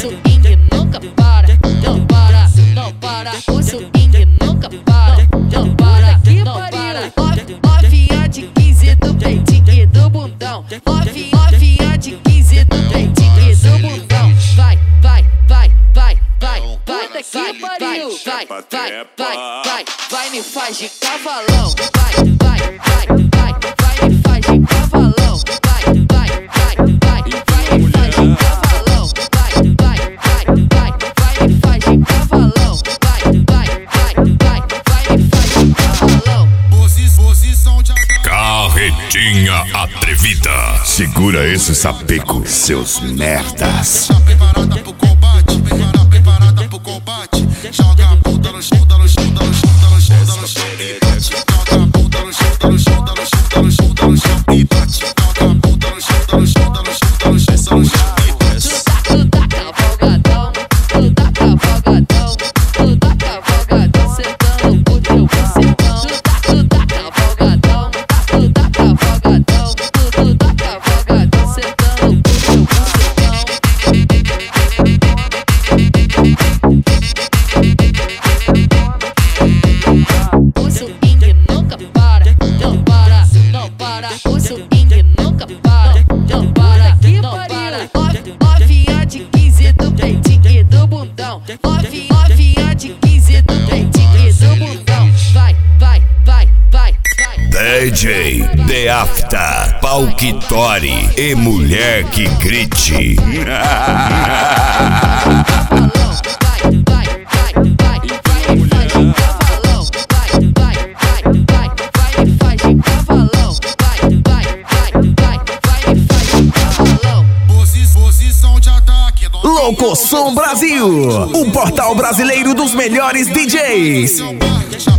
swing nunca para, não para, não para. O swing nunca para, não para, não para. Novinha de 15 do peitinho e do bundão. Novinha de 15 do peitinho e do bundão. Vai, vai, vai, vai, vai, vai, vai, vai, me faz de cavalão. Vai, vai, vai, vai, vai, me faz de cavalão. Vai, vai, vai, vai, vai, me faz de cavalão. Vai, vai, vai, vai, vai, me faz de cavalão. Vai, vai, vai, vai, vai, me faz de cavalão. Posição de Carretinha atrevida. Segura esse sapeco, seus merdas. tá preparada pro combate, preparada pro combate. Joga a bunda no chão, dá no chão, dá no chão, dá no chão, dá no chão e bate. Joga a bunda no chão, dá no chão, dá no chão, dá no chão, dá no chão e bate. Joga a bunda no chão, dá no chão, dá no chão, dá no chão, dá no chão e desce. Tu tá cavalgadão, tu tá cavalgadão, tu tá cavalgadão, sentando pro teu bucetão. Tu tá cavalgadão, tu tá cavalgadão, tu tá cavalgadão, sentando pro teu bucetão. O swing nunca para, não para, não para. O swing nunca para, não para, não para. Novinha de 15 do peitinho e do bundão. Novinha de 15 do peitinho e do bundão. Vai, vai, vai, vai, vai. DJ The After, pau que tore e mulher que grite. Posição de ataque. Louco Som Brasil, o portal brasileiro dos melhores DJs.